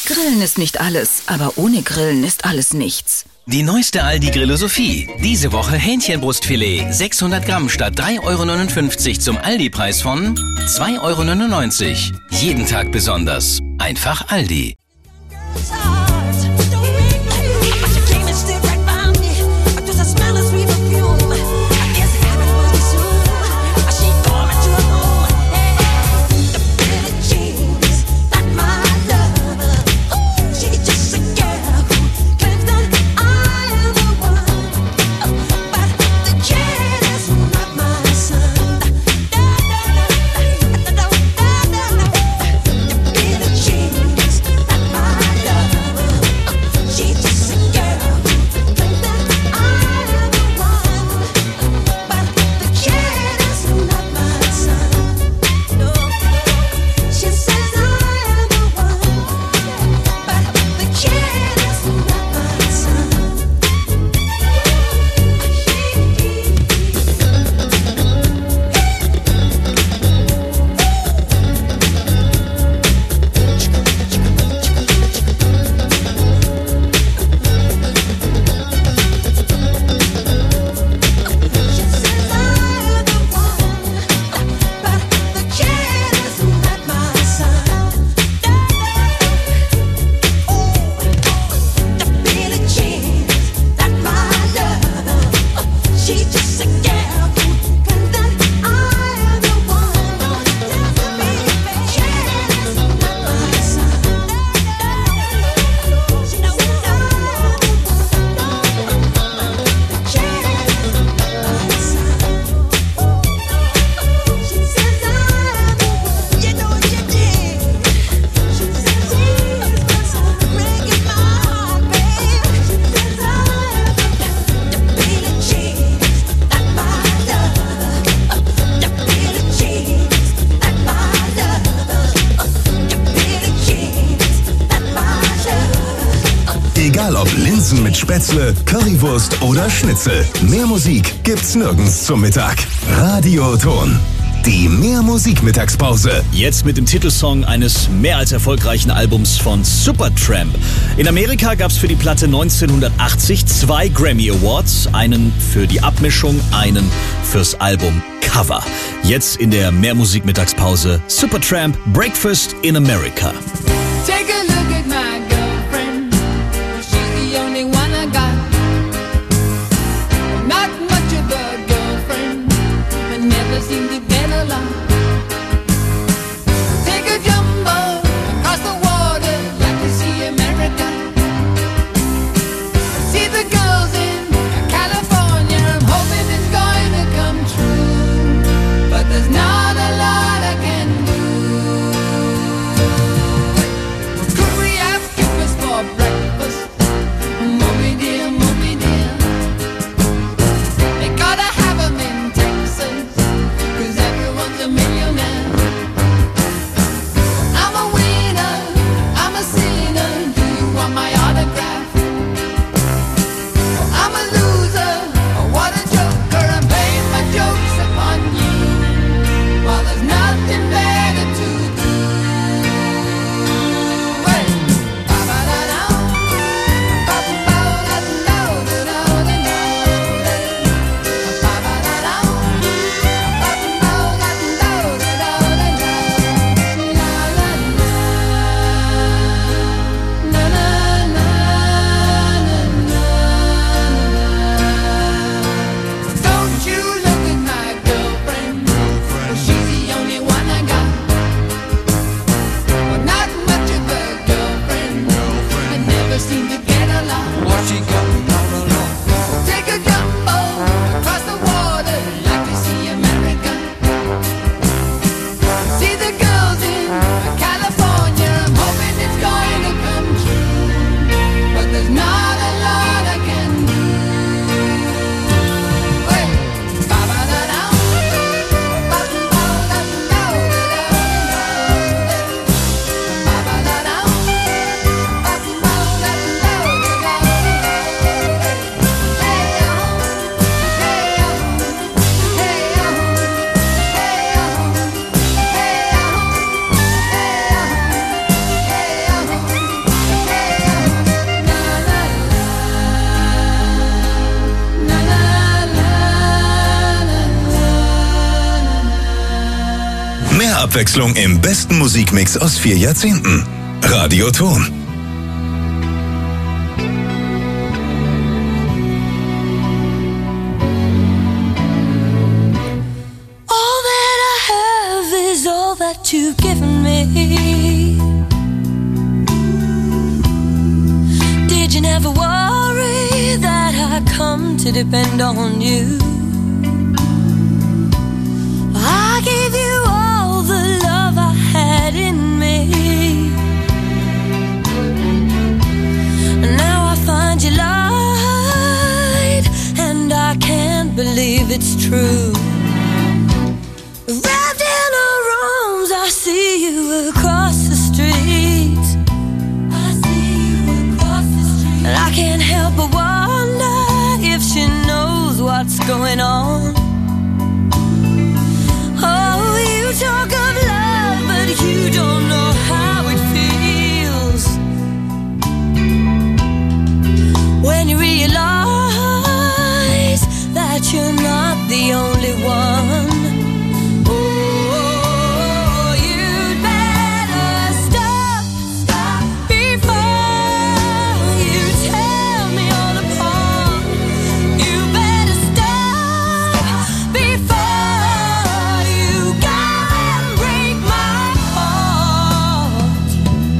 Grillen ist nicht alles, aber ohne Grillen ist alles nichts. Die neueste Aldi-Grillosophie. Diese Woche Hähnchenbrustfilet 600 Gramm statt 3,59 € zum Aldi-Preis von 2,99 €. Jeden Tag besonders. Einfach Aldi. Egal ob Linsen mit Spätzle, Currywurst oder Schnitzel. Mehr Musik gibt's nirgends zum Mittag. Radioton. Die Mehr-Musik-Mittagspause. Jetzt mit dem Titelsong eines mehr als erfolgreichen Albums von Supertramp. In Amerika gab es für die Platte 1980 2 Grammy Awards. Einen für die Abmischung, einen fürs Album Cover. Jetzt in der Mehr-Musik-Mittagspause Supertramp, Breakfast in America. Take a look at my girlfriend. She's the only one I got. Not much of a girlfriend, but never seemed to get along. Take a jumbo across the water, like to see America. See the girls in California. I'm hoping it's going to come true, but there's not a lot I can do. Abwechslung im besten Musikmix aus 4 Jahrzehnten. Radio Ton. All that I have is all that you've given me. Did you never worry that I come to depend on you? I gave you all the love I had in me. Now I find you lied, and I can't believe it's true. Wrapped in her arms, I see you across the street. I see you across the street. And I can't help but wonder if she knows what's going on. Oh, you talk of love, but you don't know how it feels when you realize that you're not the only one. Oh, you'd better stop before you tear me all apart. You better stop before you go and break my heart.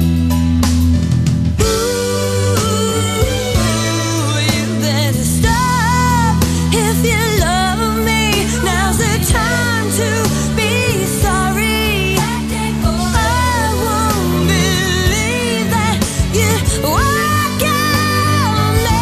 Ooh, you better stop if you love me. Now's the time to be sorry. I won't believe that you walk on me,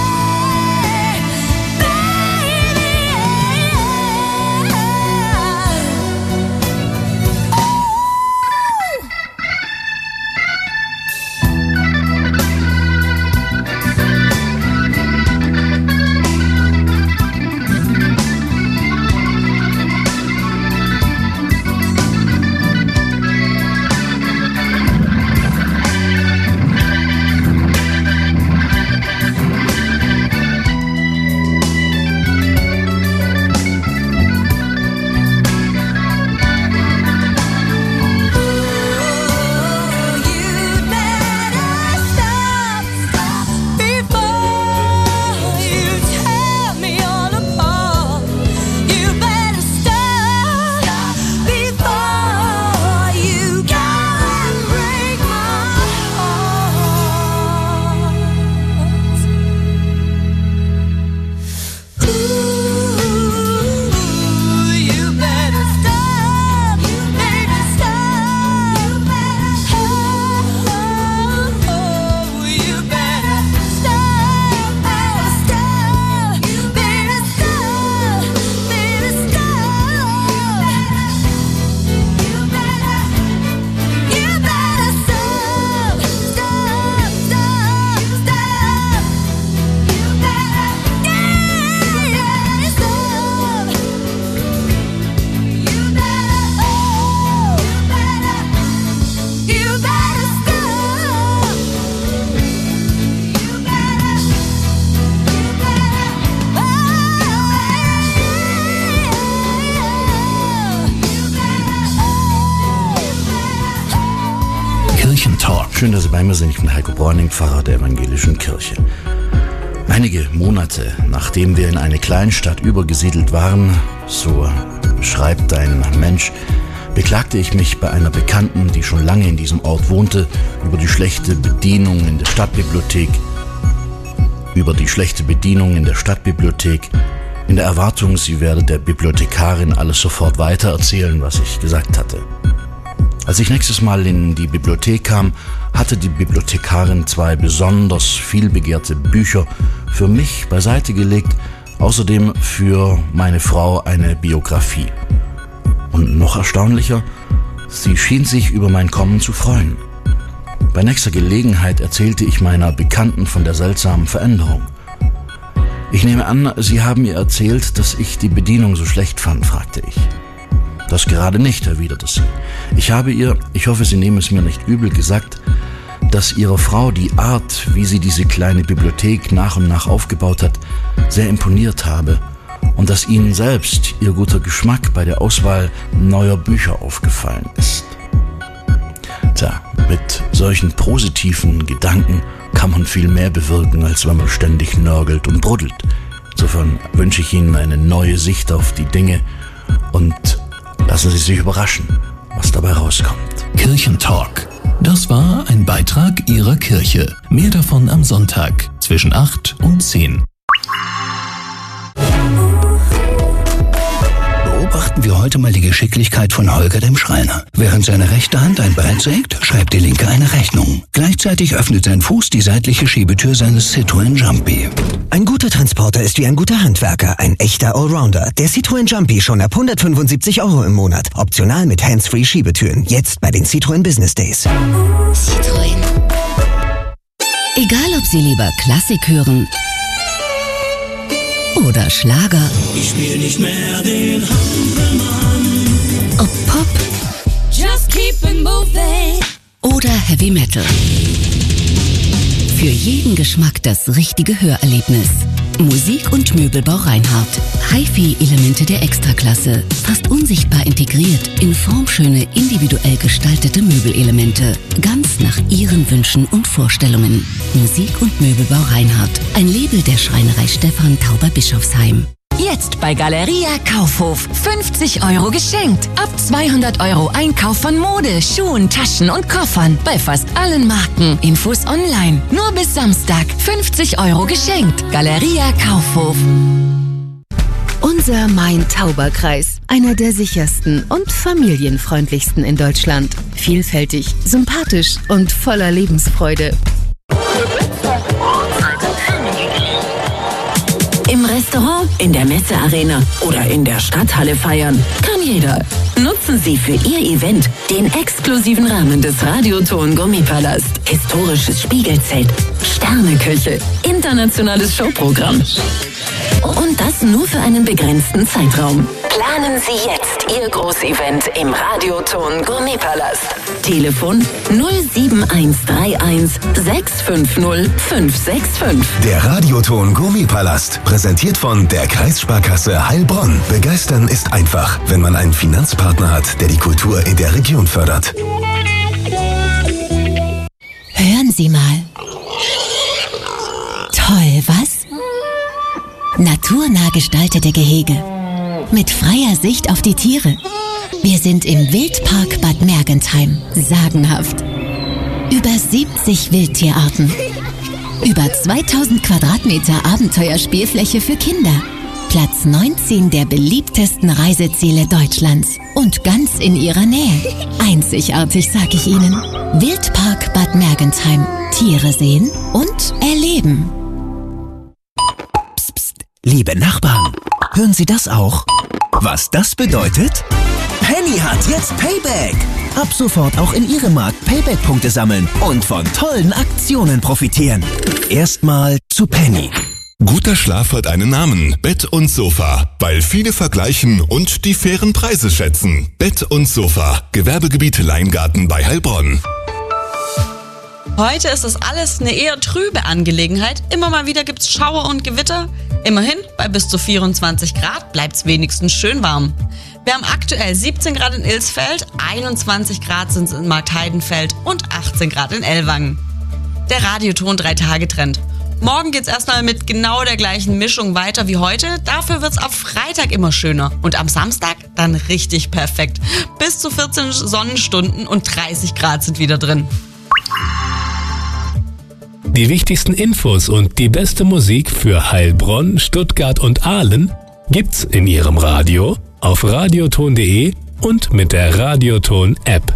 Kirchentalk. Schön, dass Sie bei mir sind. Ich bin Heiko Bräuning, Pfarrer der Evangelischen Kirche. Einige Monate nachdem wir in eine Kleinstadt übergesiedelt waren, so schreibt ein Mensch, beklagte ich mich bei einer Bekannten, die schon lange in diesem Ort wohnte, über die schlechte Bedienung in der Stadtbibliothek. In der Erwartung, sie werde der Bibliothekarin alles sofort weitererzählen, was ich gesagt hatte. Als ich nächstes Mal in die Bibliothek kam, hatte die Bibliothekarin 2 besonders vielbegehrte Bücher für mich beiseite gelegt, außerdem für meine Frau eine Biografie. Und noch erstaunlicher, sie schien sich über mein Kommen zu freuen. Bei nächster Gelegenheit erzählte ich meiner Bekannten von der seltsamen Veränderung. Ich nehme an, Sie haben ihr erzählt, dass ich die Bedienung so schlecht fand, fragte ich. Das gerade nicht, erwiderte sie. Ich habe ihr, ich hoffe, Sie nehmen es mir nicht übel, gesagt, dass Ihrer Frau die Art, wie sie diese kleine Bibliothek nach und nach aufgebaut hat, sehr imponiert habe und dass Ihnen selbst Ihr guter Geschmack bei der Auswahl neuer Bücher aufgefallen ist. Tja, mit solchen positiven Gedanken kann man viel mehr bewirken, als wenn man ständig nörgelt und bruddelt. Insofern wünsche ich Ihnen eine neue Sicht auf die Dinge und lassen Sie sich überraschen, was dabei rauskommt. Kirchentalk. Das war ein Beitrag Ihrer Kirche. Mehr davon am Sonntag zwischen 8 und 10. Beobachten wir heute mal die Geschicklichkeit von Holger dem Schreiner. Während seine rechte Hand ein Brett sägt, schreibt die linke eine Rechnung. Gleichzeitig öffnet sein Fuß die seitliche Schiebetür seines Citroën Jumpy. Ein guter Transporter ist wie ein guter Handwerker, ein echter Allrounder. Der Citroën Jumpy schon ab 175 € im Monat. Optional mit Hands-Free Schiebetüren. Jetzt bei den Citroën Business Days. Citroën. Egal, ob Sie lieber Klassik hören oder Schlager. Ich spiel nicht mehr den Hampelmann. Ob Pop. Just keep it moving. Oder Heavy Metal. Für jeden Geschmack das richtige Hörerlebnis. Musik- und Möbelbau Reinhardt. HiFi-Elemente der Extraklasse. Fast unsichtbar integriert in formschöne, individuell gestaltete Möbelelemente. Ganz nach Ihren Wünschen und Vorstellungen. Musik- und Möbelbau Reinhardt. Ein Label der Schreinerei Stephan Tauber-Bischofsheim. Jetzt bei Galeria Kaufhof 50 € geschenkt. Ab 200 € Einkauf von Mode, Schuhen, Taschen und Koffern bei fast allen Marken. Infos online. Nur bis Samstag 50 € geschenkt. Galeria Kaufhof. Unser Main-Tauber-Kreis. Einer der sichersten und familienfreundlichsten in Deutschland. Vielfältig, sympathisch und voller Lebensfreude. Im Restaurant, in der Messearena oder in der Stadthalle feiern kann jeder. Nutzen Sie für Ihr Event den exklusiven Rahmen des Radioton Gourmetpalast. Historisches Spiegelzelt, Sterneküche, internationales Showprogramm. Und das nur für einen begrenzten Zeitraum. Planen Sie jetzt Ihr Großevent im Radioton Gourmetpalast. Telefon 07131 650 565. Der Radioton Gourmetpalast, präsentiert von der Kreissparkasse Heilbronn. Begeistern ist einfach, wenn man einen Finanzpartner hat, der die Kultur in der Region fördert. Hören Sie mal. Toll, was? Naturnah gestaltete Gehege. Mit freier Sicht auf die Tiere. Wir sind im Wildpark Bad Mergentheim. Sagenhaft. Über 70 Wildtierarten. Über 2000 Quadratmeter Abenteuerspielfläche für Kinder. Platz 19 der beliebtesten Reiseziele Deutschlands. Und ganz in Ihrer Nähe. Einzigartig, sag ich Ihnen. Wildpark Bad Mergentheim. Tiere sehen und erleben. Psst, psst. Liebe Nachbarn, hören Sie das auch? Was das bedeutet? Penny hat jetzt Payback. Ab sofort auch in Ihrem Markt Payback-Punkte sammeln und von tollen Aktionen profitieren. Erstmal zu Penny. Guter Schlaf hat einen Namen. Bett und Sofa. Weil viele vergleichen und die fairen Preise schätzen. Bett und Sofa. Gewerbegebiet Leingarten bei Heilbronn. Heute ist das alles eine eher trübe Angelegenheit. Immer mal wieder gibt's Schauer und Gewitter. Immerhin, bei bis zu 24 Grad bleibt's wenigstens schön warm. Wir haben aktuell 17 Grad in Ilsfeld, 21 Grad sind es in Marktheidenfeld und 18 Grad in Ellwangen. Der Radioton 3-Tage-Trend. Morgen geht's erstmal mit genau der gleichen Mischung weiter wie heute. Dafür wird's ab Freitag immer schöner. Und am Samstag dann richtig perfekt. Bis zu 14 Sonnenstunden und 30 Grad sind wieder drin. Die wichtigsten Infos und die beste Musik für Heilbronn, Stuttgart und Aalen gibt's in Ihrem Radio, auf radioton.de und mit der Radioton-App.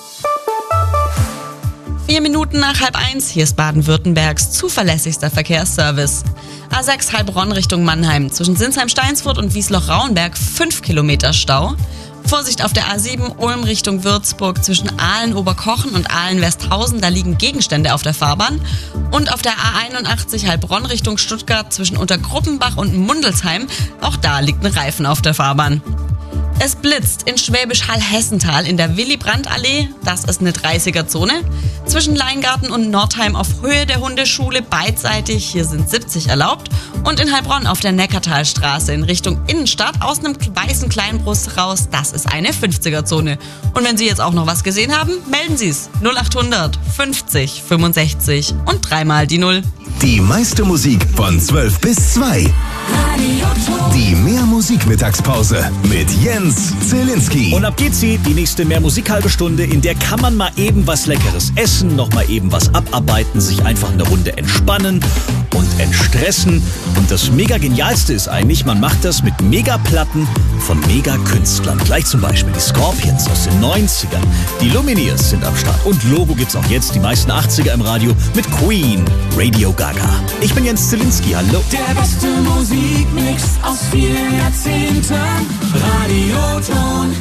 4 Minuten nach 12:30, hier ist Baden-Württembergs zuverlässigster Verkehrsservice. A6 Heilbronn Richtung Mannheim, zwischen Sinsheim-Steinsfurt und Wiesloch-Rauenberg 5 Kilometer Stau. Vorsicht auf der A7 Ulm Richtung Würzburg zwischen Aalen-Oberkochen und Aalen-Westhausen, da liegen Gegenstände auf der Fahrbahn. Und auf der A81 Heilbronn Richtung Stuttgart zwischen Untergruppenbach und Mundelsheim, auch da liegt ein Reifen auf der Fahrbahn. Es blitzt in Schwäbisch Hall-Hessental in der Willy-Brandt-Allee, das ist eine 30er-Zone, zwischen Leingarten und Nordheim auf Höhe der Hundeschule beidseitig, hier sind 70 erlaubt, und in Heilbronn auf der Neckartalstraße in Richtung Innenstadt aus einem weißen Kleinbus raus, das ist eine 50er-Zone. Und wenn Sie jetzt auch noch was gesehen haben, melden Sie es 0800 50 65 und dreimal die 0. Die meiste Musik von 12 bis 2. Die Mehr-Musik-Mittagspause mit Jens Zielinski. Und ab geht's sie, die nächste Mehr-Musik-halbe Stunde, in der kann man mal eben was Leckeres essen, noch mal eben was abarbeiten, sich einfach eine Runde entspannen und entstressen. Und das Mega-Genialste ist eigentlich, man macht das mit Megaplatten von Mega-Künstlern. Gleich zum Beispiel die Scorpions aus den 90ern. Die Lumineers sind am Start. Und Logo gibt's auch jetzt, die meisten 80er im Radio, mit Queen, Radio Gaga. Ich bin Jens Zielinski, hallo. Der beste Musikmix aus 4 Jahrzehnten. Radioton.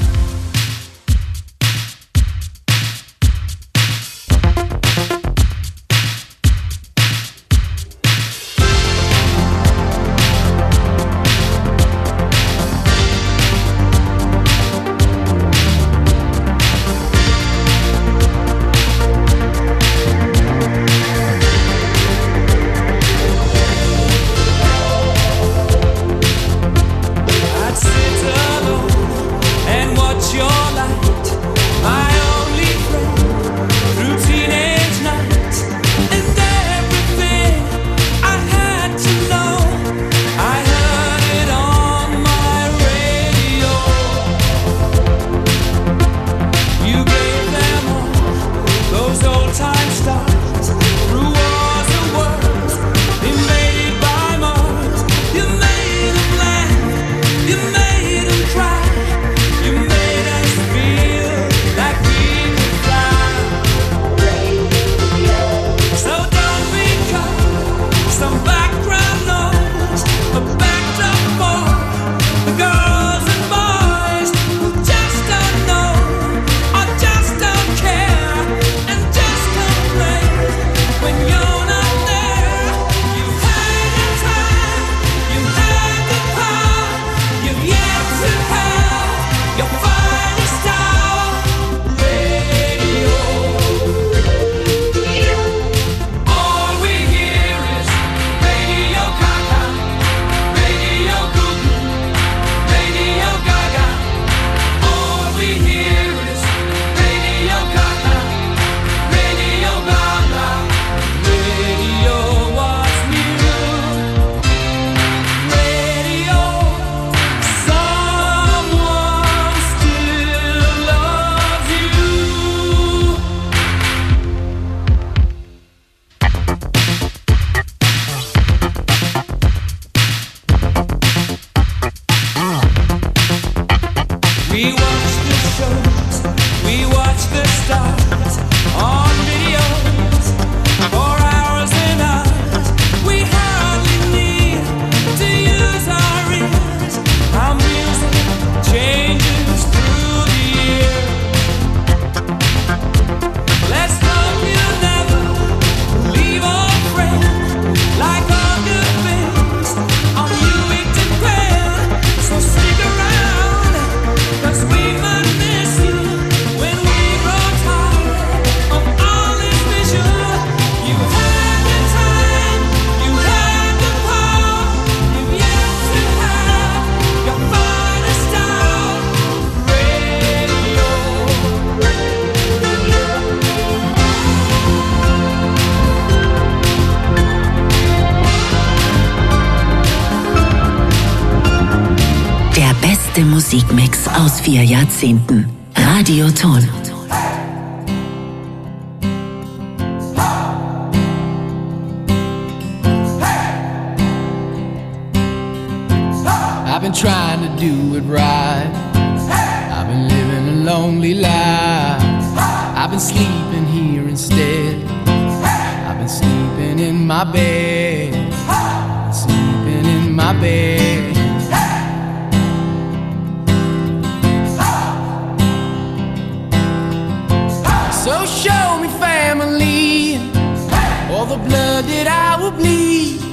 Musikmix aus 4 Jahrzehnten. Radioton. I've been trying to do it right. I've been living a lonely life. I've been sleeping here instead. I've been sleeping in my bed. Sleeping in my bed. So show me family, all the blood that I will bleed.